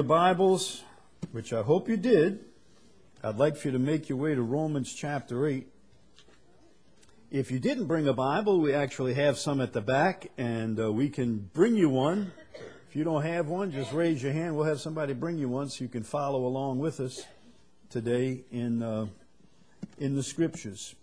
The Bibles, which I hope you did, I'd like for you to make your way to Romans chapter 8. If you didn't bring a Bible, we actually have some at the back, and we can bring you one. If you don't have one, just raise your hand. We'll have somebody bring you one so you can follow along with us today in the Scriptures.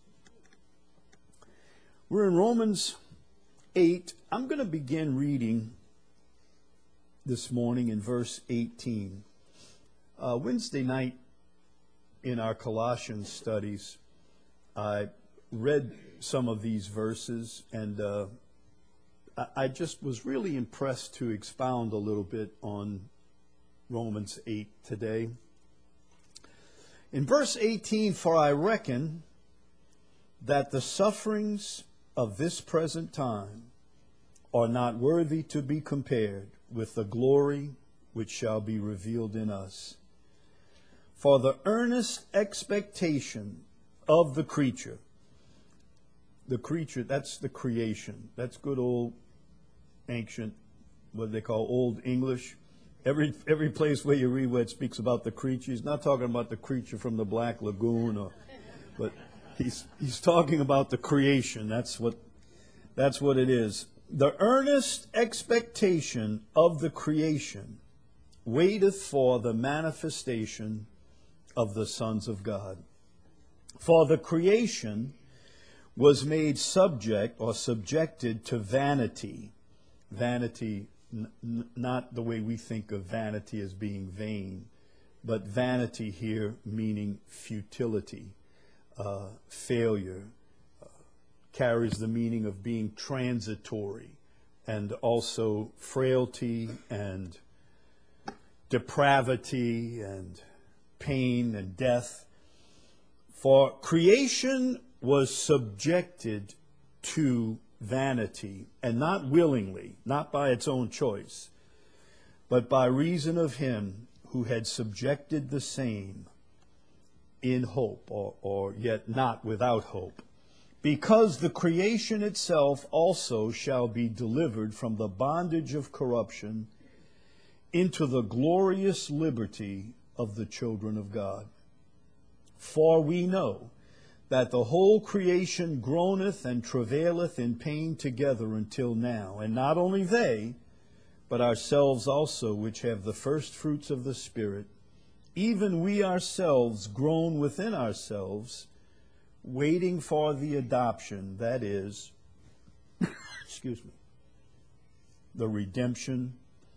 We're in Romans 8. I'm going to begin reading this morning in verse 18. Wednesday night in our Colossians studies, I read some of these verses, and I just was really impressed to expound a little bit on Romans 8 today. In verse 18, for I reckon that the sufferings of this present time are not worthy to be compared with the glory which shall be revealed in us. For the earnest expectation of the creature, that's the creation. That's good old ancient, what they call Old English. Every place where you read where it speaks about the creature, he's not talking about the creature from the Black Lagoon, but he's talking about the creation. That's what it is. The earnest expectation of the creation waiteth for the manifestation of the sons of God. For the creation was made subjected to vanity. Vanity, not the way we think of vanity as being vain, but vanity here meaning futility, failure, carries the meaning of being transitory, and also frailty and depravity and pain and death. For creation was subjected to vanity, and not willingly, not by its own choice, but by reason of him who had subjected the same in hope, or yet not without hope. Because the creation itself also shall be delivered from the bondage of corruption into the glorious liberty of the children of God. For we know that the whole creation groaneth and travaileth in pain together until now. And not only they, but ourselves also, which have the first fruits of the Spirit, even we ourselves groan within ourselves, waiting for the adoption, that is, the redemption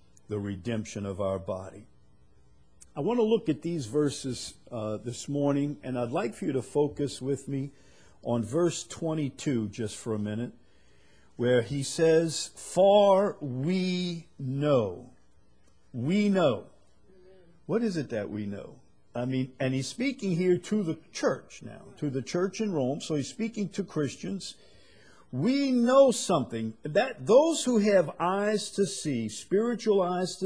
of our body. I want to look at these verses this morning, and I'd like for you to focus with me on verse 22 just for a minute, where he says, for we know. We know. What is it that we know? And he's speaking here to the church now, to the church in Rome, so he's speaking to Christians. We know something, that those who have eyes to see, spiritual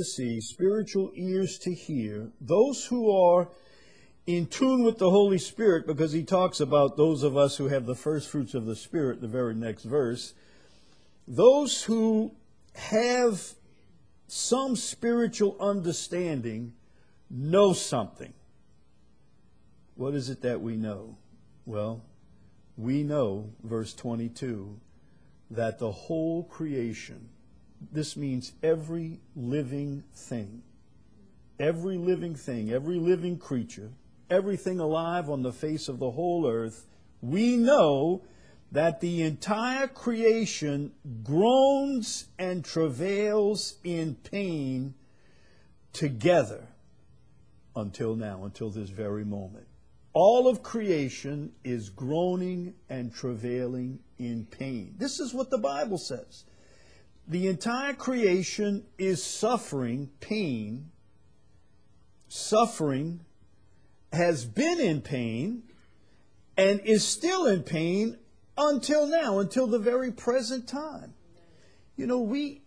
ears to hear, those who are in tune with the Holy Spirit, because he talks about those of us who have the first fruits of the Spirit, the very next verse, those who have some spiritual understanding know something. What is it that we know? Well, we know, verse 22, that the whole creation, this means every living thing, every living creature, everything alive on the face of the whole earth, we know that the entire creation groans and travails in pain together until now, until this very moment. All of creation is groaning and travailing in pain. This is what the Bible says. The entire creation is suffering pain. Suffering, has been in pain, and is still in pain until now, until the very present time. You know, we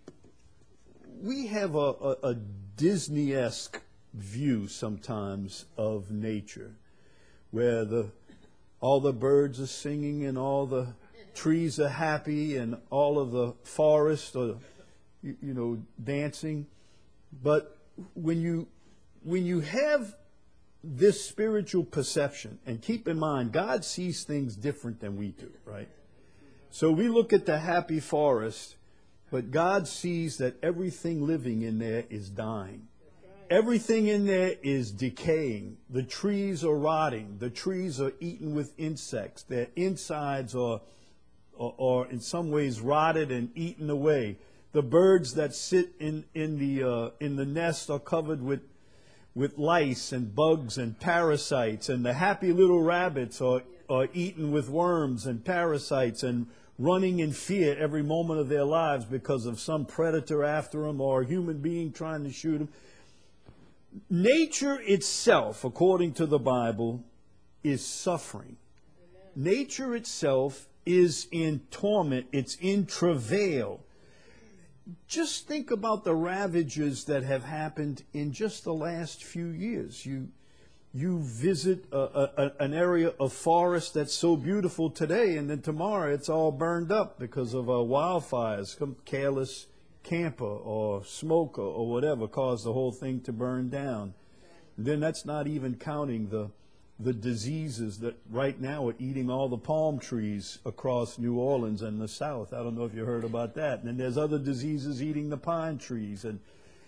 have a Disney-esque view sometimes of nature, where all the birds are singing and all the trees are happy and all of the forest are, dancing. But when you when you have this spiritual perception, and keep in mind, God sees things different than we do, right? So we look at the happy forest, but God sees that everything living in there is dying. Everything in there is decaying. The trees are rotting. The trees are eaten with insects. Their insides are in some ways rotted and eaten away. The birds that sit in the nest are covered with lice and bugs and parasites, and the happy little rabbits are eaten with worms and parasites and running in fear every moment of their lives because of some predator after them or a human being trying to shoot them. Nature itself, according to the Bible, is suffering. Nature itself is in torment. It's in travail. Just think about the ravages that have happened in just the last few years. You visit an area of forest that's so beautiful today, and then tomorrow it's all burned up because of wildfires. Some careless camper or smoker or whatever caused the whole thing to burn down. And then that's not even counting the diseases that right now are eating all the palm trees across New Orleans and the South. I don't know if you heard about that. And then there's other diseases eating the pine trees and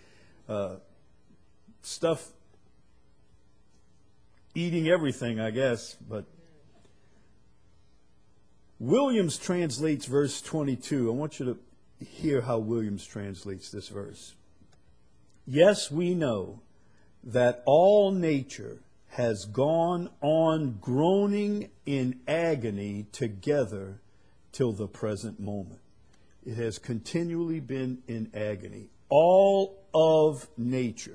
stuff eating everything, I guess. But Williams translates verse 22. I want you to hear how Williams translates this verse. Yes, we know that all nature has gone on groaning in agony together till the present moment. It has continually been in agony. All of nature.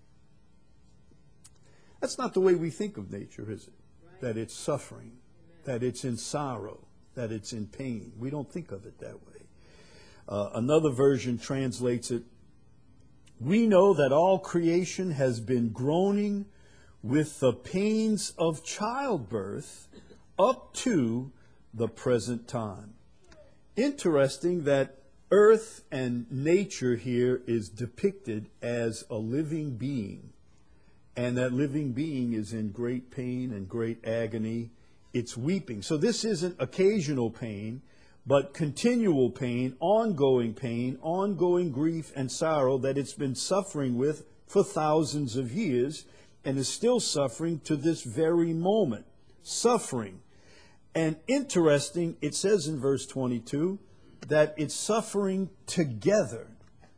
That's not the way we think of nature, is it? Right. That it's suffering, that it's in sorrow, that it's in pain. We don't think of it that way. Another version translates it, we know that all creation has been groaning with the pains of childbirth up to the present time. Interesting that earth and nature here is depicted as a living being, and that living being is in great pain and great agony. It's weeping. So this isn't occasional pain, but continual pain, ongoing grief and sorrow that it's been suffering with for thousands of years and is still suffering to this very moment. Suffering. And interesting, it says in verse 22 that it's suffering together.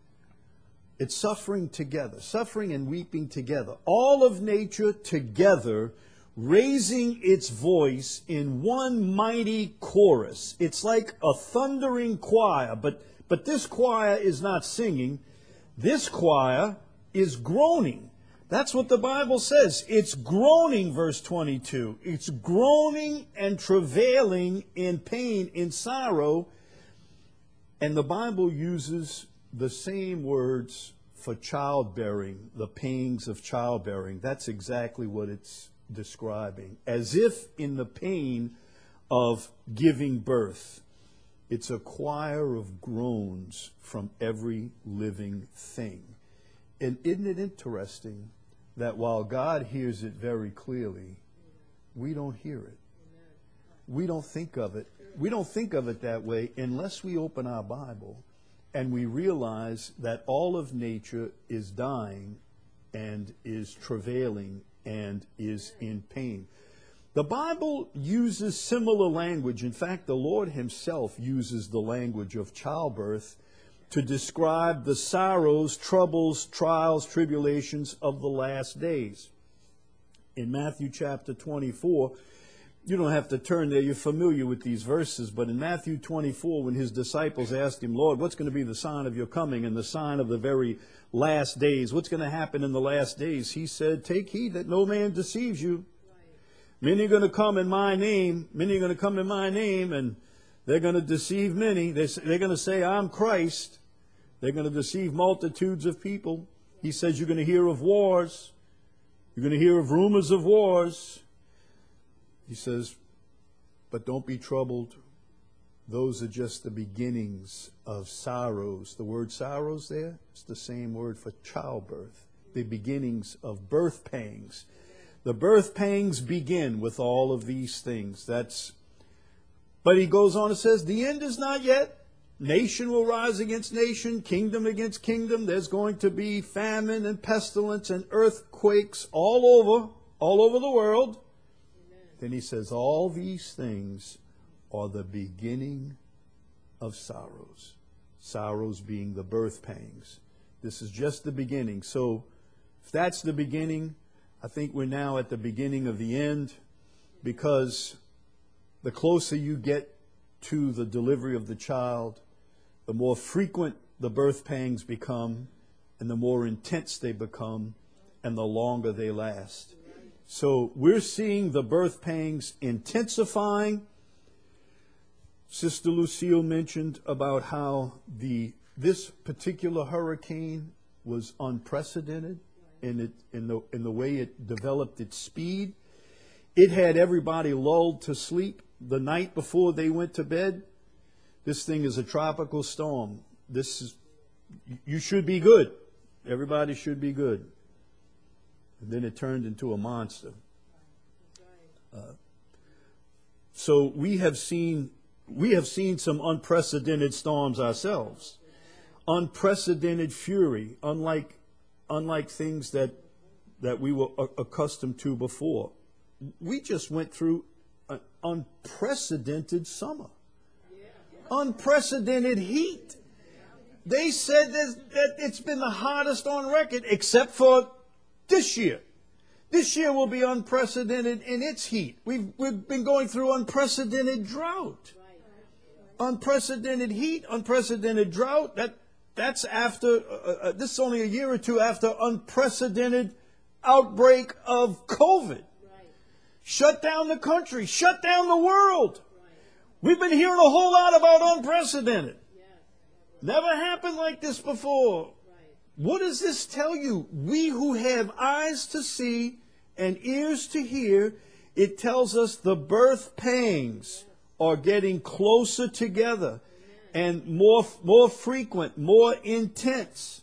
It's suffering together. Suffering and weeping together. All of nature together, raising its voice in one mighty chorus. It's like a thundering choir, but this choir is not singing. This choir is groaning. That's what the Bible says. It's groaning, verse 22. It's groaning and travailing in pain, in sorrow. And the Bible uses the same words for childbearing, the pangs of childbearing. That's exactly what it's describing, as if in the pain of giving birth. It's a choir of groans from every living thing. And isn't it interesting that while God hears it very clearly, we don't hear it? We don't think of it. We don't think of it that way unless we open our Bible and we realize that all of nature is dying and is travailing and is in pain. The Bible uses similar language. In fact, the Lord himself uses the language of childbirth to describe the sorrows, troubles, trials, tribulations of the last days. In Matthew chapter 24, you don't have to turn there, you're familiar with these verses, but in Matthew 24, when his disciples asked him, Lord, what's going to be the sign of your coming and the sign of the very last days? What's going to happen in the last days? He said, take heed that no man deceives you. Many are going to come in my name. Many are going to come in my name, and they're going to deceive many. They're going to say, I'm Christ. They're going to deceive multitudes of people. He says, you're going to hear of wars. You're going to hear of rumors of wars. He says, but don't be troubled. Those are just the beginnings of sorrows. The word sorrows there is the same word for childbirth. the beginnings of birth pangs. The birth pangs begin with all of these things. But he goes on and says, the end is not yet. Nation will rise against nation, kingdom against kingdom. There's going to be famine and pestilence and earthquakes all over the world. Amen. Then he says, all these things are the beginning of sorrows. Sorrows being the birth pangs. This is just the beginning. So if that's the beginning, I think we're now at the beginning of the end, because the closer you get to the delivery of the child, the more frequent the birth pangs become, and the more intense they become, and the longer they last. So we're seeing the birth pangs intensifying. Sister Lucille mentioned about how this particular hurricane was unprecedented in the way it developed its speed. It had everybody lulled to sleep the night before they went to bed. This thing is a tropical storm. You should be good. Everybody should be good. And then it turned into a monster. So we have seen some unprecedented storms ourselves. Unprecedented fury, unlike things that we were accustomed to before. We just went through an unprecedented summer. Unprecedented heat. They said that it's been the hottest on record, except for this year. This year will be unprecedented in its heat. We've been going through unprecedented drought. Unprecedented heat, unprecedented drought. That's after, this is only a year or two after unprecedented outbreak of COVID. Shut down the country, shut down the world. We've been hearing a whole lot about unprecedented. Never happened like this before. What does this tell you? We who have eyes to see and ears to hear, it tells us the birth pangs are getting closer together and more frequent, more intense.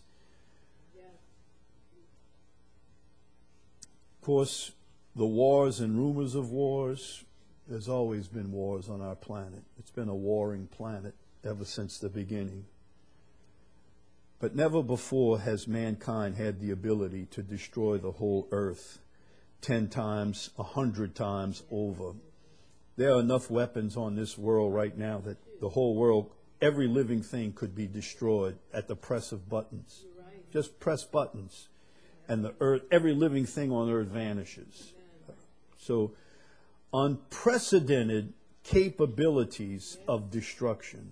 Of course, the wars and rumors of wars, there's always been wars on our planet. It's been a warring planet ever since the beginning. But never before has mankind had the ability to destroy the whole earth 10 times, 100 times over. There are enough weapons on this world right now that the whole world, every living thing could be destroyed at the press of buttons. Just press buttons, and the earth, every living thing on earth vanishes. So, unprecedented capabilities of destruction.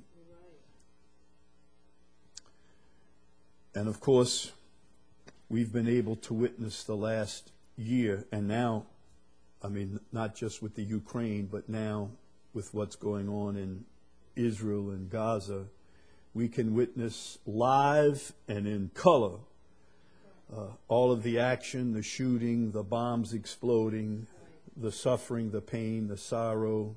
And of course, we've been able to witness the last year, and now, I mean, not just with the Ukraine, but now with what's going on in Israel and Gaza, we can witness live and in color all of the action, the shooting, the bombs exploding, the suffering, the pain, the sorrow,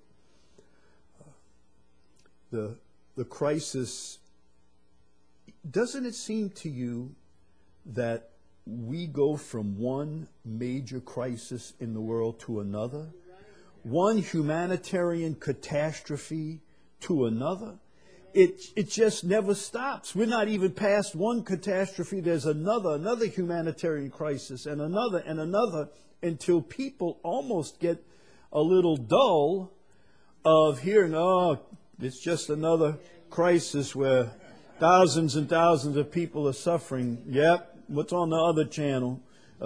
the crisis. Doesn't it seem to you that we go from one major crisis in the world to another? One humanitarian catastrophe to another? It just never stops. We're not even past one catastrophe. There's another humanitarian crisis, and another, until people almost get a little dull of hearing, oh, it's just another crisis where thousands and thousands of people are suffering. Yep, what's on the other channel?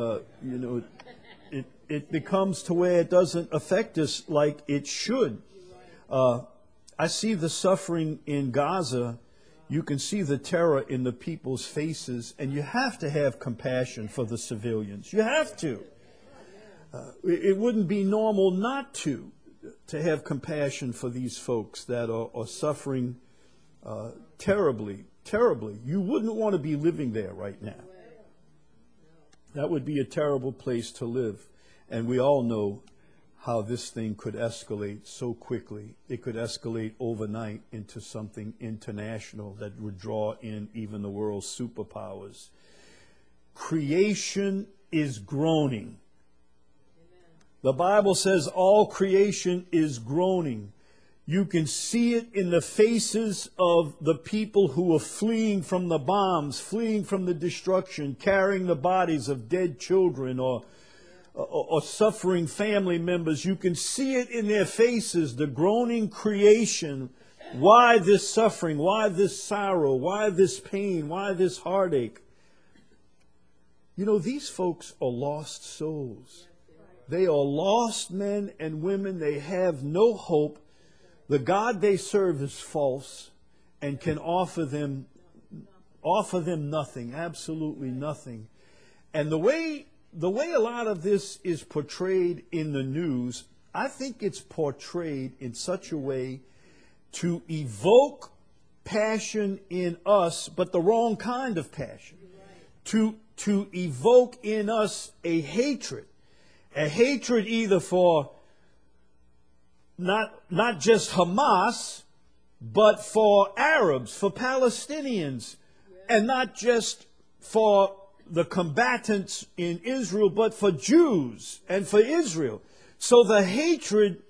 It becomes to where it doesn't affect us like it should. I see the suffering in Gaza. You can see the terror in the people's faces, and you have to have compassion for the civilians. You have to. It wouldn't be normal not to have compassion for these folks that are suffering terribly, terribly. You wouldn't want to be living there right now. That would be a terrible place to live. And we all know how this thing could escalate so quickly. It could escalate overnight into something international that would draw in even the world's superpowers. creation is groaning. The Bible says all creation is groaning. You can see it in the faces of the people who are fleeing from the bombs, fleeing from the destruction, carrying the bodies of dead children or suffering family members. You can see it in their faces, the groaning creation. Why this suffering? Why this sorrow? Why this pain? Why this heartache? You know, these folks are lost souls. They are lost men and women. They have no hope. The God they serve is false and can offer them nothing, absolutely nothing. And the way a lot of this is portrayed in the news, I think it's portrayed in such a way to evoke passion in us, but the wrong kind of passion. To evoke in us a hatred either for not just Hamas, but for Arabs, for Palestinians, and not just for the combatants in Israel, but for Jews and for Israel. So the hatred,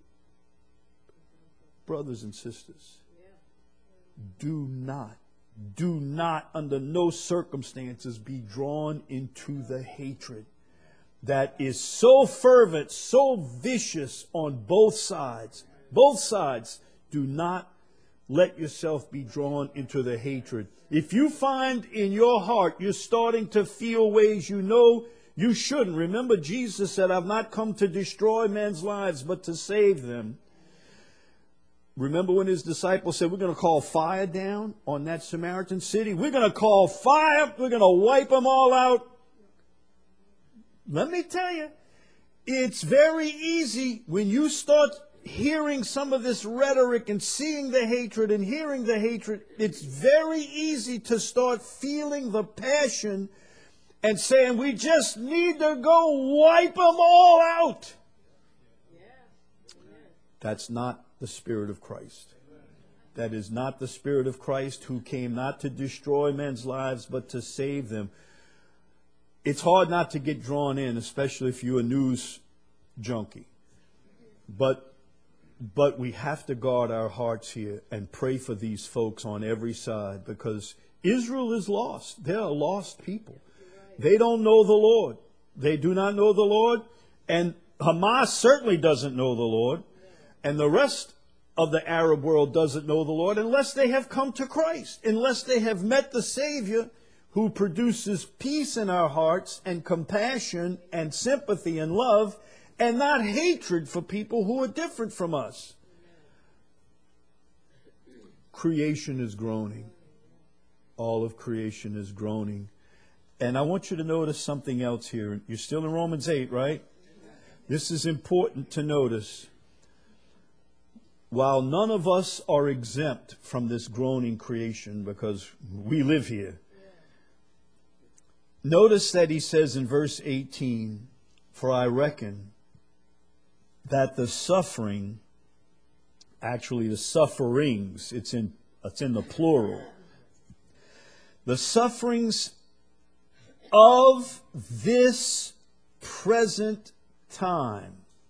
brothers and sisters, do not under no circumstances be drawn into the hatred that is so fervent, so vicious on both sides. Both sides. Do not let yourself be drawn into the hatred. If you find in your heart you're starting to feel ways you know you shouldn't. Remember, Jesus said, I've not come to destroy men's lives, but to save them. Remember when his disciples said, we're going to call fire down on that Samaritan city? We're going to call fire. We're going to wipe them all out. Let me tell you, it's very easy when you start hearing some of this rhetoric and seeing the hatred and hearing the hatred. It's very easy to start feeling the passion and saying, we just need to go wipe them all out. That's not the Spirit of Christ. That is not the Spirit of Christ, who came not to destroy men's lives, but to save them. It's hard not to get drawn in, especially if you're a news junkie. But we have to guard our hearts here and pray for these folks on every side, because Israel is lost. They're a lost people. They don't know the Lord. They do not know the Lord. And Hamas certainly doesn't know the Lord. And the rest of the Arab world doesn't know the Lord unless they have come to Christ, unless they have met the Savior who produces peace in our hearts and compassion and sympathy and love, and not hatred for people who are different from us. Creation is groaning. All of creation is groaning. And I want you to notice something else here. You're still in Romans 8, right? This is important to notice. While none of us are exempt from this groaning creation because we live here, notice that he says in verse 18, for I reckon that the suffering, actually the sufferings, it's in the plural, the sufferings of this present time,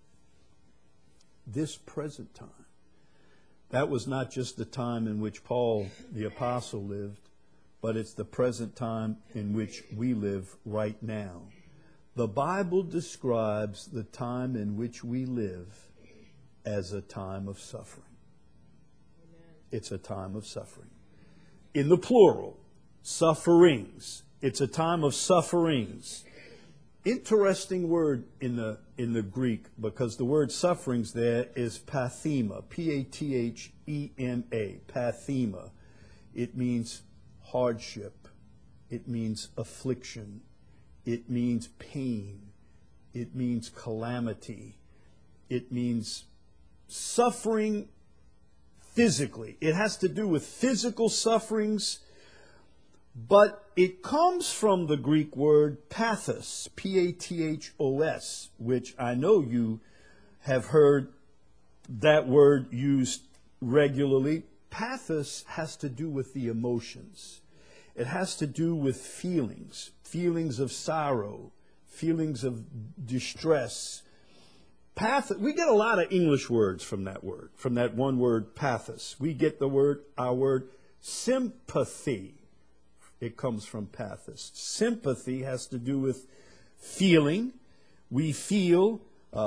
that was not just the time in which Paul the apostle lived, but it's the present time in which we live right now. The Bible describes the time in which we live as a time of suffering. It's a time of suffering. In the plural, sufferings. It's a time of sufferings. Interesting word in the Greek, because the word sufferings there is pathema, P-A-T-H-E-M-A, pathema. It means hardship. It means affliction. It means pain. It means calamity. It means suffering physically. It has to do with physical sufferings, but it comes from the Greek word pathos, P-A-T-H-O-S, which I know you have heard that word used regularly. Pathos has to do with the emotions. It has to do with feelings, feelings of sorrow, feelings of distress. We get a lot of English words from that word, from that one word, pathos. We get our word sympathy. It comes from pathos. Sympathy has to do with feeling. We feel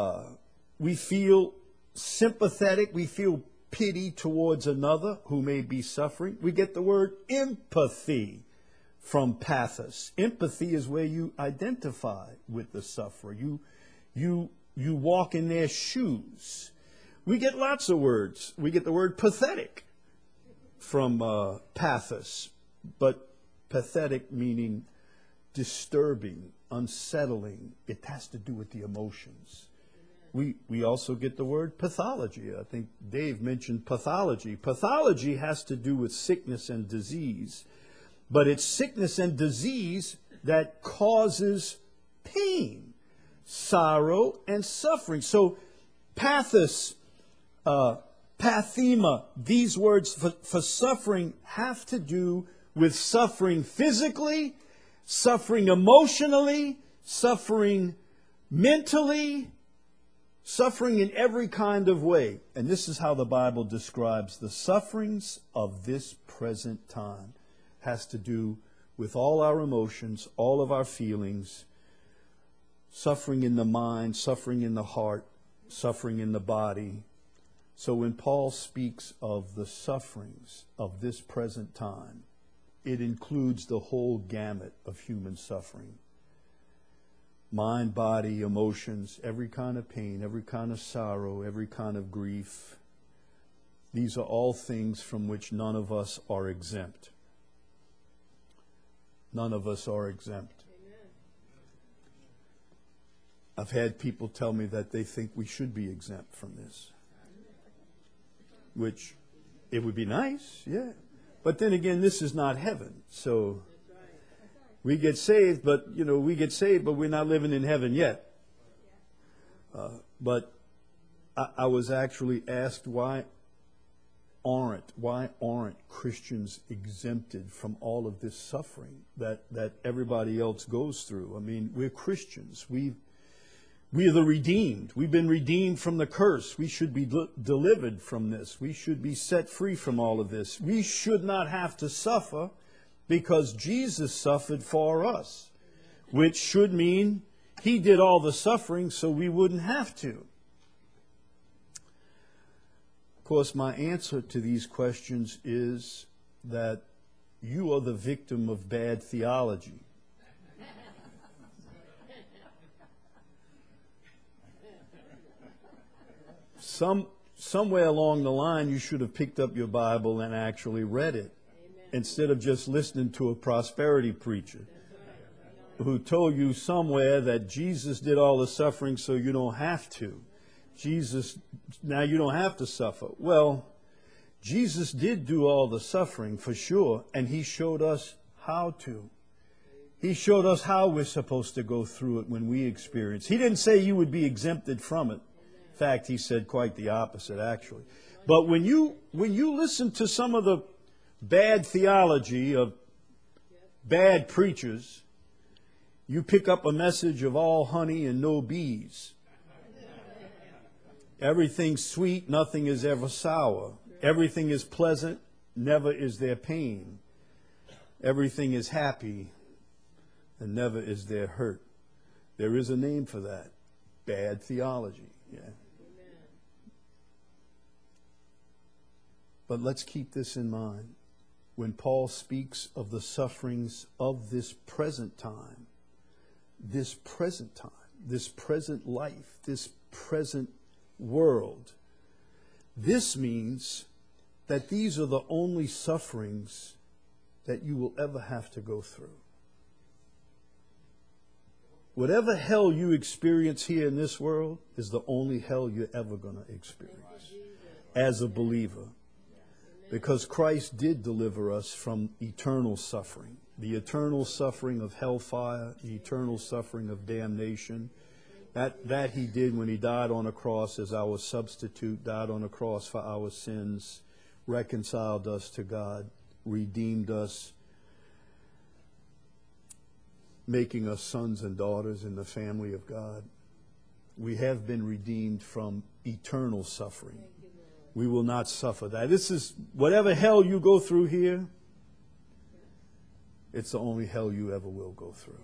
sympathetic. We feel pity towards another who may be suffering. We get the word empathy from pathos. Empathy is where you identify with the sufferer. You walk in their shoes. We get lots of words. We get the word pathetic from pathos, but pathetic meaning disturbing, unsettling. It has to do with the emotions. We also get the word pathology. I think Dave mentioned pathology. Pathology has to do with sickness and disease, but it's sickness and disease that causes pain, sorrow, and suffering. So pathos, pathema, these words for suffering have to do with suffering physically, suffering emotionally, suffering mentally, suffering in every kind of way. And this is how the Bible describes the sufferings of this present time. Has to do with all our emotions, all of our feelings, suffering in the mind, suffering in the heart, suffering in the body. So when Paul speaks of the sufferings of this present time, it includes the whole gamut of human suffering. Mind, body, emotions, every kind of pain, every kind of sorrow, every kind of grief. These are all things from which none of us are exempt. None of us are exempt. Amen. I've had people tell me that they think we should be exempt from this. Which, it would be nice, yeah. But then again, this is not heaven. So we get saved, but we're not living in heaven yet. But I was actually asked why aren't Christians exempted from all of this suffering that everybody else goes through? I mean, we're Christians. We are the redeemed. We've been redeemed from the curse. We should be delivered from this. We should be set free from all of this. We should not have to suffer because Jesus suffered for us, which should mean He did all the suffering so we wouldn't have to. Of course, my answer to these questions is that you are the victim of bad theology. Somewhere along the line, you should have picked up your Bible and actually read it. Instead of just listening to a prosperity preacher who told you somewhere that Jesus did all the suffering so you don't have to. Now you don't have to suffer. Well, Jesus did do all the suffering for sure, and He showed us how to. He showed us how we're supposed to go through it when we experience. He didn't say you would be exempted from it. In fact, He said quite the opposite, actually. But when you listen to some of the bad theology of bad preachers, you pick up a message of all honey and no bees. Everything's sweet, nothing is ever sour. Everything is pleasant, never is there pain. Everything is happy, and never is there hurt. There is a name for that. Bad theology. Yeah. But let's keep this in mind. When Paul speaks of the sufferings of this present time, this present life, this present world, this means that these are the only sufferings that you will ever have to go through. Whatever hell you experience here in this world is the only hell you're ever going to experience as a believer. Because Christ did deliver us from eternal suffering. The eternal suffering of hellfire, the eternal suffering of damnation. That He did when He died on a cross as our substitute, died on a cross for our sins, reconciled us to God, redeemed us, making us sons and daughters in the family of God. We have been redeemed from eternal suffering. We will not suffer that. This is whatever hell you go through here, it's the only hell you ever will go through.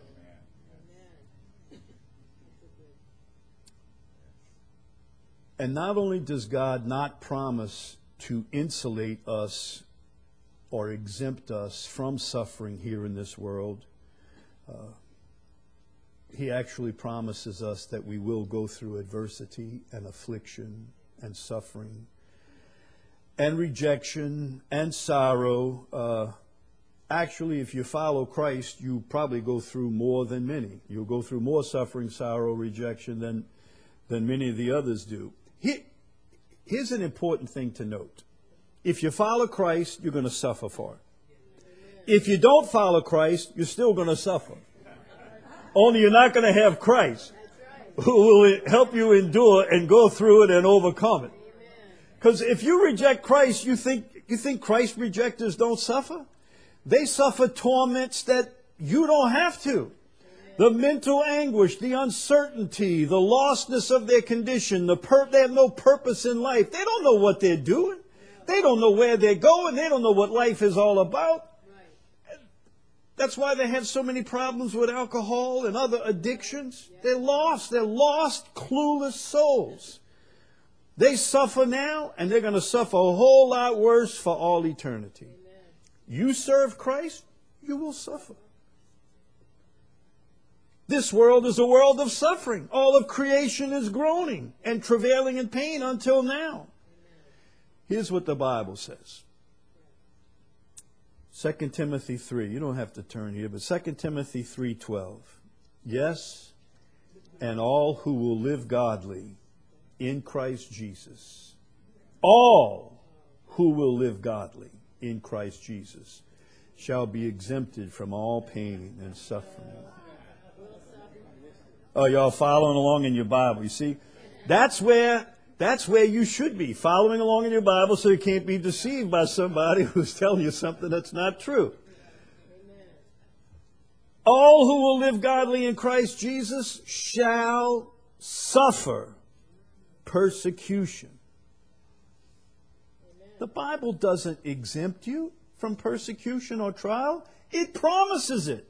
And not only does God not promise to insulate us or exempt us from suffering here in this world, He actually promises us that we will go through adversity and affliction and suffering and rejection and sorrow. Actually, if you follow Christ, you probably go through more than many. You'll go through more suffering, sorrow, rejection than many of the others do. Here's an important thing to note. If you follow Christ, you're going to suffer for it. If you don't follow Christ, you're still going to suffer. Only you're not going to have Christ, who will help you endure and go through it and overcome it. Because if you reject Christ, you think Christ rejectors don't suffer? They suffer torments that you don't have to. The mental anguish, the uncertainty, the lostness of their condition, they have no purpose in life. They don't know what they're doing. They don't know where they're going. They don't know what life is all about. That's why they have so many problems with alcohol and other addictions. They're lost. They're lost, clueless souls. They suffer now, and they're going to suffer a whole lot worse for all eternity. You serve Christ, you will suffer. This world is a world of suffering. All of creation is groaning and travailing in pain until now. Here's what the Bible says. 2 Timothy 3. You don't have to turn here, but 2 Timothy 3:12. Yes, and all who will live godly in Christ Jesus. All who will live godly in Christ Jesus shall be exempted from all pain and suffering. Oh, y'all following along in your Bible. You see, that's where you should be, following along in your Bible so you can't be deceived by somebody who's telling you something that's not true. Amen. All who will live godly in Christ Jesus shall suffer persecution. Amen. The Bible doesn't exempt you from persecution or trial. It promises it.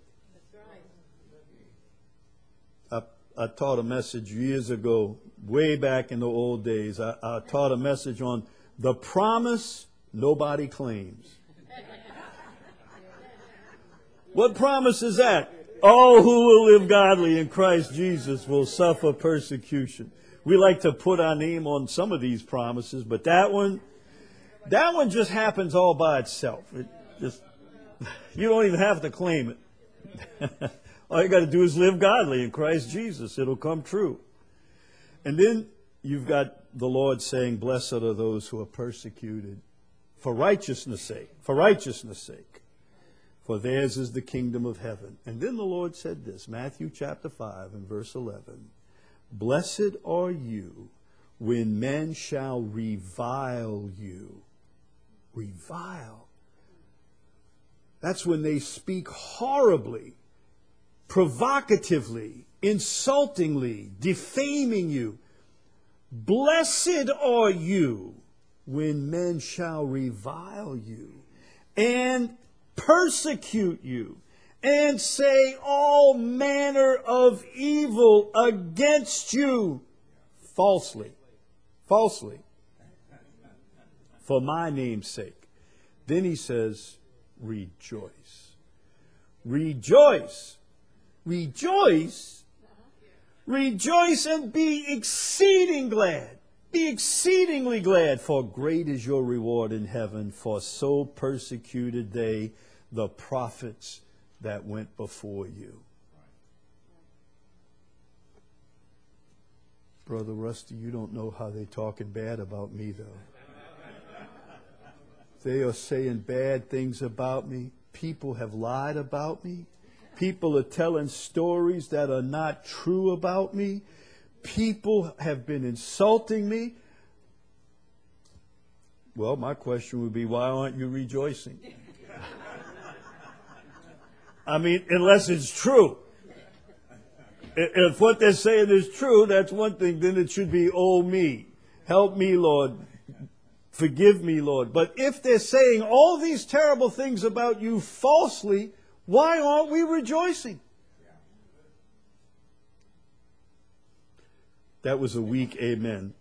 I taught a message years ago, way back in the old days. I taught a message on the promise nobody claims. What promise is that? All who will live godly in Christ Jesus will suffer persecution. We like to put our name on some of these promises, but that one just happens all by itself. You don't even have to claim it. All you got to do is live godly in Christ Jesus. It'll come true. And then you've got the Lord saying, blessed are those who are persecuted for righteousness' sake. For righteousness' sake. For theirs is the kingdom of heaven. And then the Lord said this, Matthew chapter 5 and verse 11. Blessed are you when men shall revile you. Revile. That's when they speak horribly, provocatively, insultingly, defaming you. Blessed are you when men shall revile you and persecute you and say all manner of evil against you falsely, for my name's sake. Then he says, rejoice. Rejoice. Rejoice. Rejoice and be exceeding glad. Be exceedingly glad, for great is your reward in heaven, for so persecuted they the prophets that went before you. Brother Rusty, you don't know how they're talking bad about me, though. They are saying bad things about me. People have lied about me. People are telling stories that are not true about me. People have been insulting me. Well, my question would be, why aren't you rejoicing? I mean, unless it's true. If what they're saying is true, that's one thing. Then it should be, oh me, help me, Lord. Forgive me, Lord. But if they're saying all these terrible things about you falsely, why aren't we rejoicing? That was a weak amen.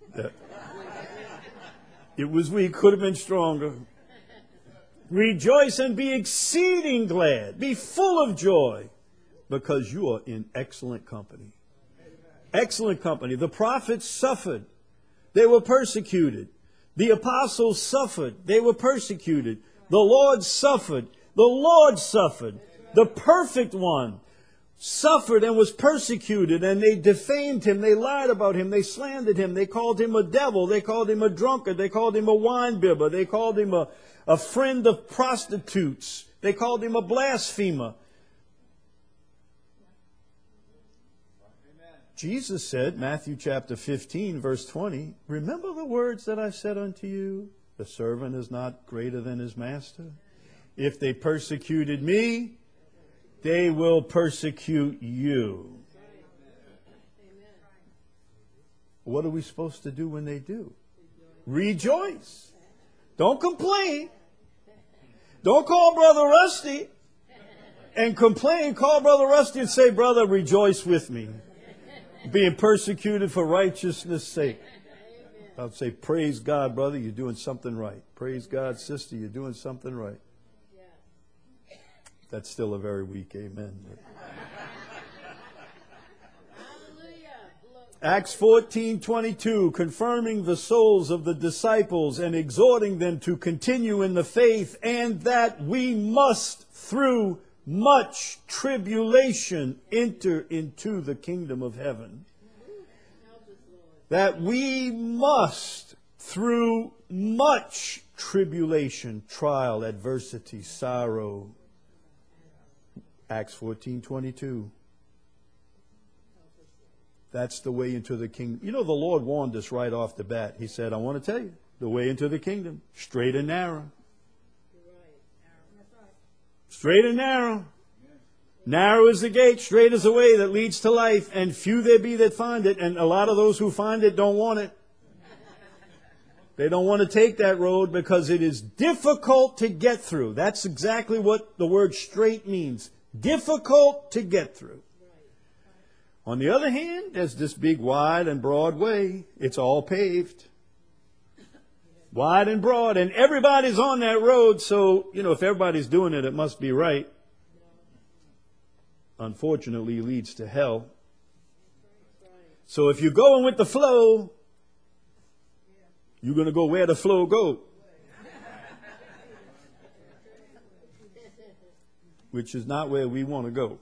It was weak, could have been stronger. Rejoice and be exceeding glad. Be full of joy, because you are in excellent company. Excellent company. The prophets suffered. They were persecuted. The apostles suffered. They were persecuted. The Lord suffered. The Lord suffered. The perfect one suffered and was persecuted, and they defamed him. They lied about him. They slandered him. They called him a devil. They called him a drunkard. They called him a winebibber. They called him a friend of prostitutes. They called him a blasphemer. Jesus said, Matthew chapter 15, verse 20, remember the words that I said unto you? The servant is not greater than his master. If they persecuted me, they will persecute you. What are we supposed to do when they do? Rejoice. Don't complain. Don't call Brother Rusty and complain. Call Brother Rusty and say, brother, rejoice with me. Being persecuted for righteousness' sake. I would say, praise God, brother, you're doing something right. Praise God, sister, you're doing something right. That's still a very weak amen. Acts 14:22, confirming the souls of the disciples and exhorting them to continue in the faith, and that we must, through much tribulation, enter into the kingdom of heaven. That we must, through much tribulation, trial, adversity, sorrow. Acts 14:22. That's the way into the kingdom. You know, the Lord warned us right off the bat. He said, I want to tell you, the way into the kingdom, straight and narrow. Straight and narrow. Narrow is the gate, straight is the way that leads to life, and few there be that find it, and a lot of those who find it don't want it. They don't want to take that road because it is difficult to get through. That's exactly what the word straight means. Difficult to get through. On the other hand, there's this big wide and broad way. It's all paved. Wide and broad, and everybody's on that road, so, you know, if everybody's doing it, it must be right. Unfortunately, it leads to hell. So if you're going with the flow, you're going to go where the flow goes. Which is not where we want to go.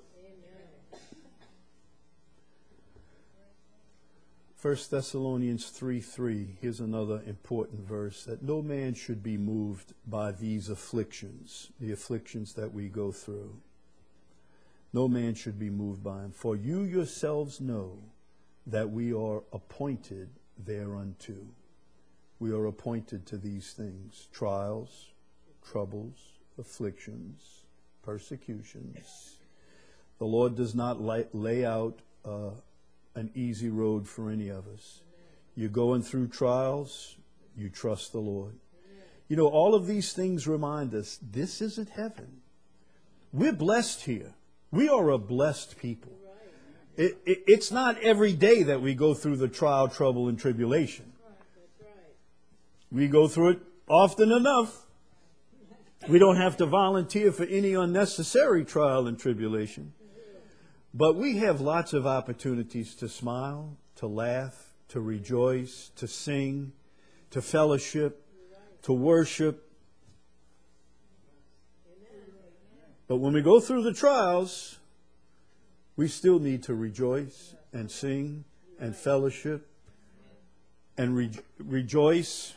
1 Thessalonians 3:3, here's another important verse, that no man should be moved by these afflictions, the afflictions that we go through. No man should be moved by them. For you yourselves know that we are appointed thereunto. We are appointed to these things: trials, troubles, afflictions, persecutions. The Lord does not lay out an easy road for any of us. You're going through trials, you trust the Lord. You know, all of these things remind us, this isn't heaven. We're blessed here. We are a blessed people. It's not every day that we go through the trial, trouble, and tribulation. We go through it often enough. We don't have to volunteer for any unnecessary trial and tribulation. But we have lots of opportunities to smile, to laugh, to rejoice, to sing, to fellowship, to worship. But when we go through the trials, we still need to rejoice and sing and fellowship and rejoice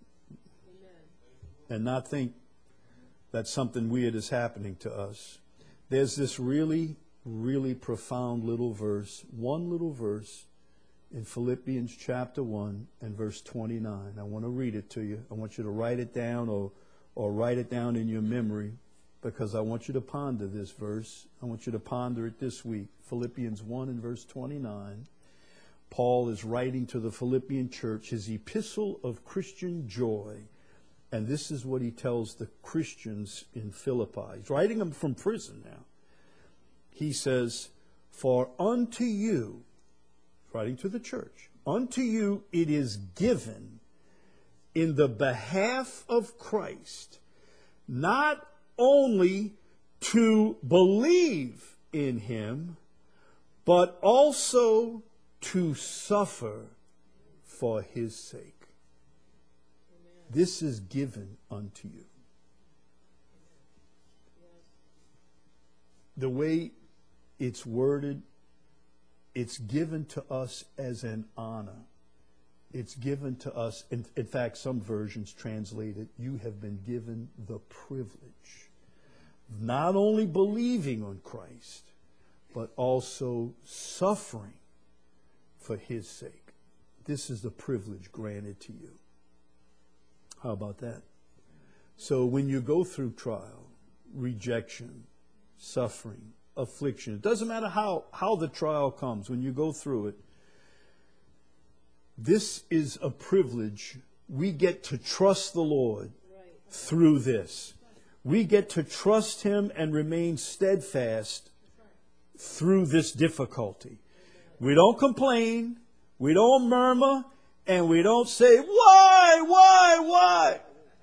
and not think that something weird is happening to us. There's this really profound little verse, one little verse in Philippians chapter 1 and verse 29. I want to read it to you. I want you to write it down or write it down in your memory. because I want you to ponder this verse. I want you to ponder it this week. Philippians 1 and verse 29. Paul is writing to the Philippian church his epistle of Christian joy. And this is what he tells the Christians in Philippi. He's writing them from prison now. He says, "For unto you," writing to the church, "unto you it is given in the behalf of Christ, not only to believe in him, but also to suffer for his sake." This is given unto you. The way it's worded, it's given to us as an honor. It's given to us. In fact, some versions translate it, you have been given the privilege of not only believing on Christ, but also suffering for his sake. This is the privilege granted to you. How about that? So when you go through trial, rejection, suffering, affliction, it doesn't matter how the trial comes, when you go through it, this is a privilege. We get to trust the Lord through this. We get to trust him and remain steadfast through this difficulty. We don't complain, we don't murmur, and we don't say, why?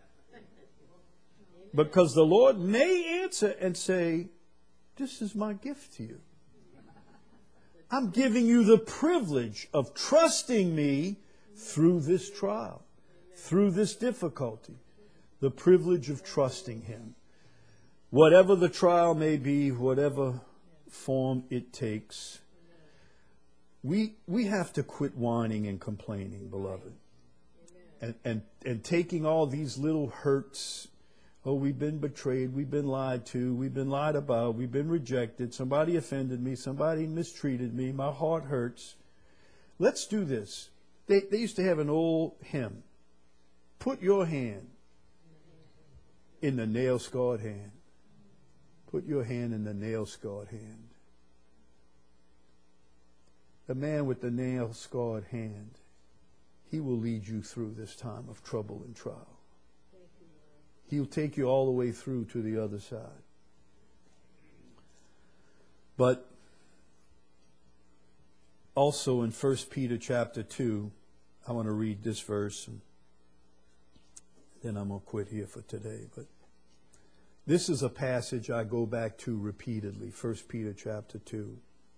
Because the Lord may answer and say, this is my gift to you. I'm giving you the privilege of trusting me through this trial, through this difficulty. The privilege of trusting him. Whatever the trial may be, whatever form it takes, we have to quit whining and complaining, beloved. And taking all these little hurts. Oh, we've been betrayed, we've been lied to, we've been lied about, we've been rejected, somebody offended me, somebody mistreated me, my heart hurts. Let's do this. They used to have an old hymn. Put your hand in the nail-scarred hand. Put your hand in the nail-scarred hand. The man with the nail-scarred hand, he will lead you through this time of trouble and trial. He'll take you all the way through to the other side. But also in 1 Peter chapter 2, I want to read this verse, and then I'm going to quit here for today. But this is a passage I go back to repeatedly, 1 Peter chapter 2.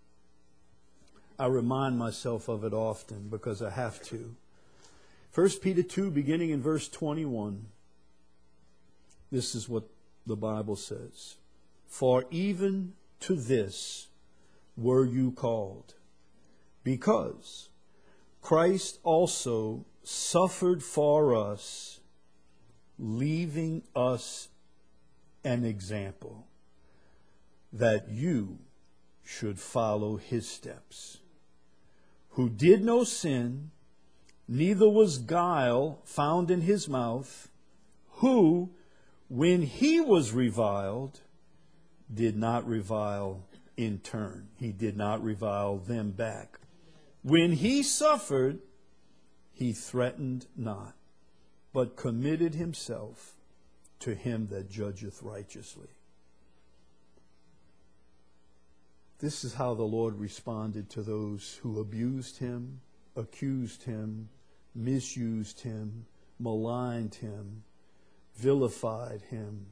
I remind myself of it often because I have to. 1 Peter 2, beginning in verse 21. This is what the Bible says. For even to this were you called, because Christ also suffered for us, leaving us an example, that you should follow his steps, who did no sin, neither was guile found in his mouth, who, when he was reviled, did not revile in turn. He did not revile them back. When he suffered, he threatened not, but committed himself to him that judgeth righteously. This is how the Lord responded to those who abused him, accused him, misused him, maligned him, vilified him.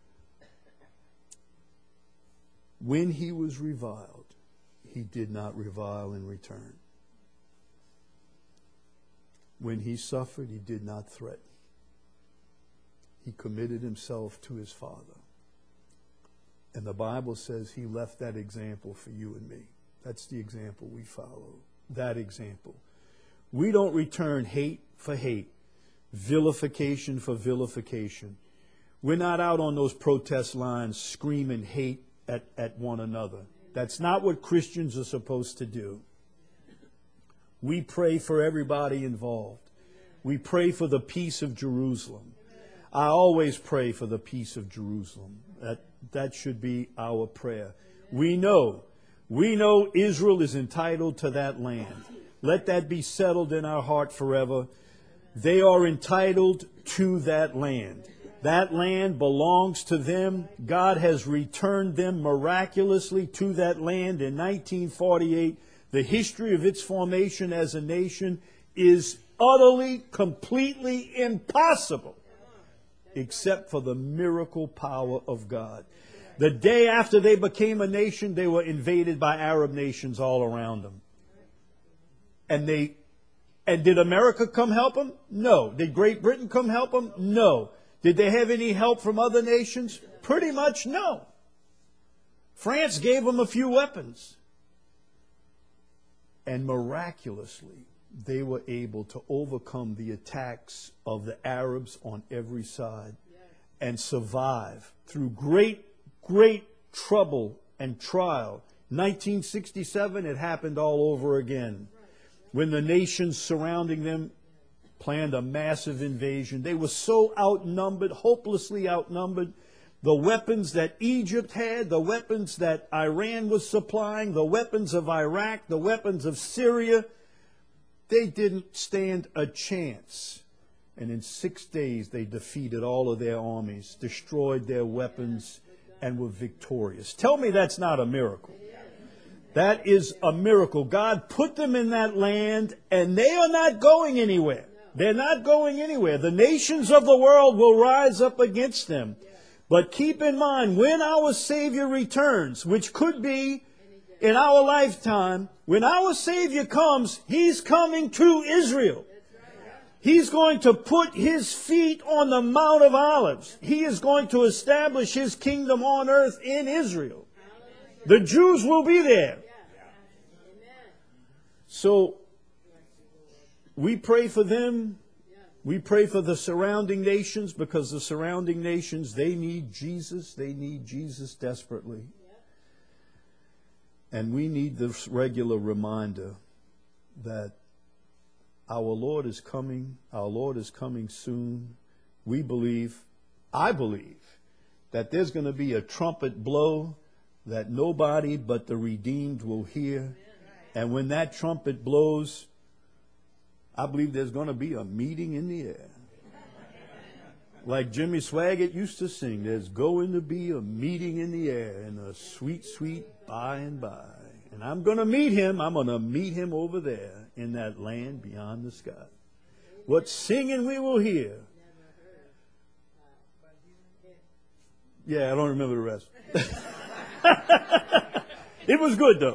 When he was reviled, he did not revile in return. When he suffered, he did not threaten. He committed himself to his Father. And the Bible says he left that example for you and me. That's the example we follow. That example. We don't return hate for hate, vilification for vilification. We're not out on those protest lines screaming hate at one another. That's not what Christians are supposed to do. We pray for everybody involved. We pray for the peace of Jerusalem. I always pray for the peace of Jerusalem. That should be our prayer. We know Israel is entitled to that land. Let that be settled in our heart forever. They are entitled to that land. That land belongs to them. God has returned them miraculously to that land in 1948. The history of its formation as a nation is utterly, completely impossible, except for the miracle power of God. The day after they became a nation, they were invaded by Arab nations all around them. And did America come help them? No. Did Great Britain come help them? No. Did they have any help from other nations? Pretty much no. France gave them a few weapons. And miraculously, they were able to overcome the attacks of the Arabs on every side and survive through great trouble and trial. 1967, it happened all over again. When the nations surrounding them planned a massive invasion. They were so outnumbered, hopelessly outnumbered. The weapons that Egypt had, the weapons that Iran was supplying, the weapons of Iraq, the weapons of Syria, they didn't stand a chance. And in 6 days, they defeated all of their armies, destroyed their weapons, and were victorious. Tell me that's not a miracle. That is a miracle. God put them in that land, and they are not going anywhere. They're not going anywhere. The nations of the world will rise up against them. But keep in mind, when our Savior returns, which could be in our lifetime, when our Savior comes, He's coming to Israel. He's going to put His feet on the Mount of Olives. He is going to establish His kingdom on earth in Israel. The Jews will be there. So, we pray for them. We pray for the surrounding nations, because the surrounding nations, they need Jesus. They need Jesus desperately. And we need this regular reminder that our Lord is coming. Our Lord is coming soon. We believe, I believe, that there's going to be a trumpet blow that nobody but the redeemed will hear. And when that trumpet blows, I believe there's going to be a meeting in the air. Like Jimmy Swaggart used to sing, there's going to be a meeting in the air in a sweet, sweet by and by. And I'm going to meet Him. I'm going to meet Him over there in that land beyond the sky. What singing we will hear. Yeah, I don't remember the rest. It was good, though.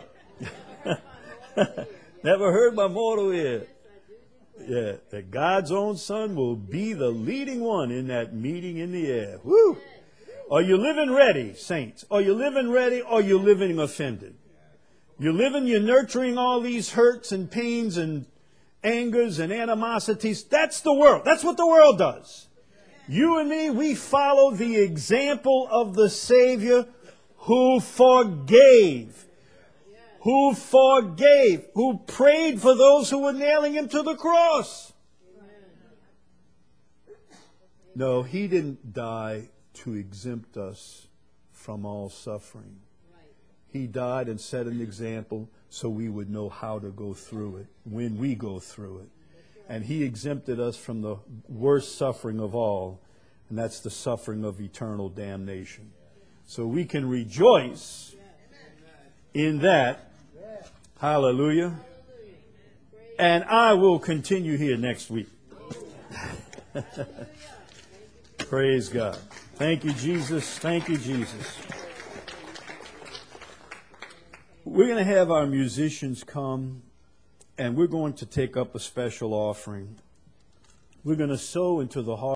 Never heard my mortal ear. Yeah, that God's own Son will be the leading one in that meeting in the air. Woo! Are you living ready, saints? Are you living ready, or are you living offended? You're nurturing all these hurts and pains and angers and animosities. That's the world. That's what the world does. You and me, we follow the example of the Savior who forgave. Who prayed for those who were nailing Him to the cross. No, He didn't die to exempt us from all suffering. He died and set an example so we would know how to go through it when we go through it. And He exempted us from the worst suffering of all, and that's the suffering of eternal damnation. So we can rejoice in that. Hallelujah. And I will continue here next week. Praise God. Thank you, Jesus. Thank you, Jesus. We're going to have our musicians come, and we're going to take up a special offering. We're going to sow into the heart.